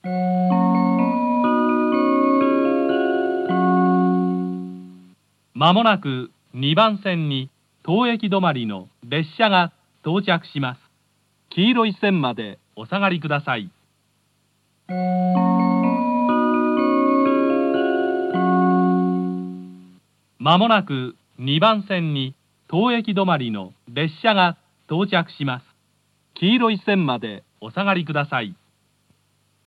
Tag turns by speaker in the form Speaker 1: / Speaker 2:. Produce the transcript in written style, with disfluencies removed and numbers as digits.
Speaker 1: まもなく2番線に当駅止まりの列車が到着します。黄色い線までお下がりください。まもなく2番線に当駅止まりの列車が到着します。黄色い線までお下がりください。